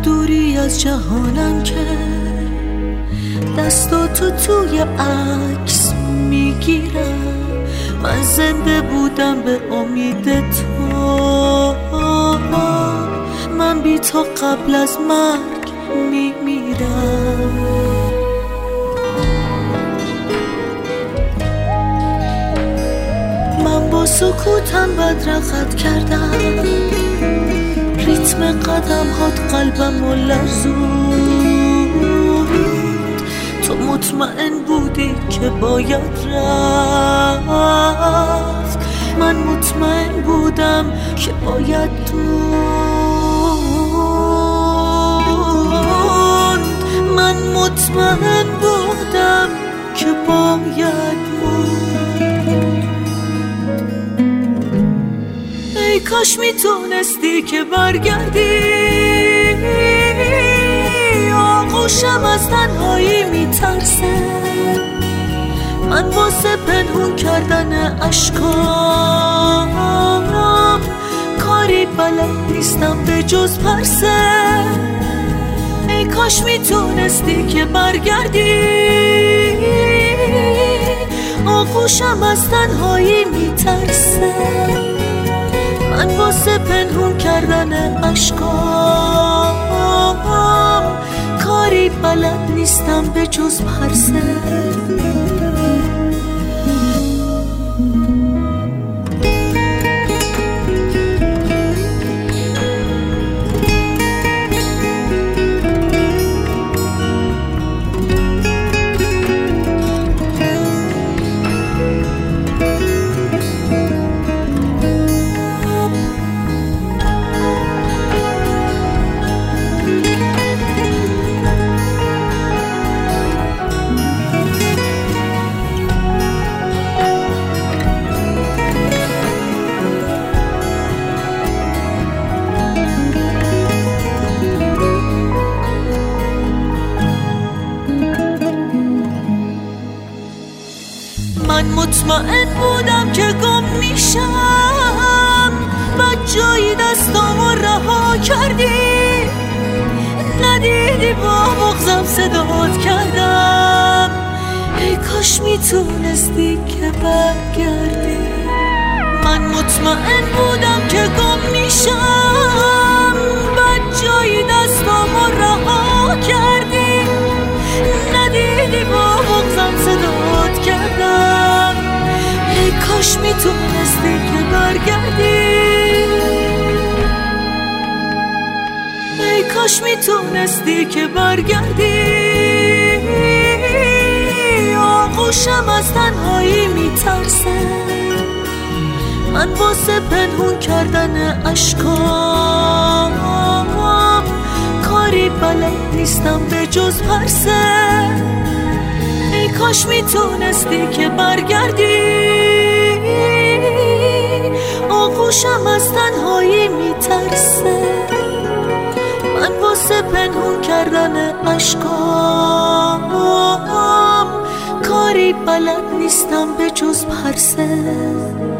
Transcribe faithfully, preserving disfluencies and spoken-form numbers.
دوری از جهانم که دستاتو توی عکس میگیرم. من زنده بودم به امید تو، من بی تو قبل از مرگ میمیرم. من با سکوتم بدرقت کردم، ریتم قدم هات قلبم و لرزوند. تو مطمئن بودی که باید رفت، من مطمئن بودم که باید موند. من مطمئن بودم که باید موند. ای کاش میتونستی که برگردی، آغوشم از تنهایی میترسه. من واسه پنهون کردن اشکام کاری بلد نیستم به جز پرسه. ای کاش میتونستی که برگردی، آغوشم از تنهایی میترسه. من واسه پنهون کردن اشکام کاری بلد نیستم به جز پرسه. من مطمئن بودم که گم میشم، بعد جایی دستامو رها کردی. ندیدی با بغضم صدات کردم. ای کاش میتونستی که برگردی. من مطمئن بودم که گم میشم، بعد جایی دستامو رها کردی. ندیدی با بغضم صدات کردم. ای کاش میتونستی که برگردی. ای کاش میتونستی که برگردی. آغوشم از تنهایی میترسه. من واسه پنهون کردن اشکام کاری بلد نیستم به جز پرسه. ای کاش میتونستی که برگردی. آغوشم از تنهایی میترسه. من واسه پنهون کردن اشکام کاری بلد نیستم به جز پرسه.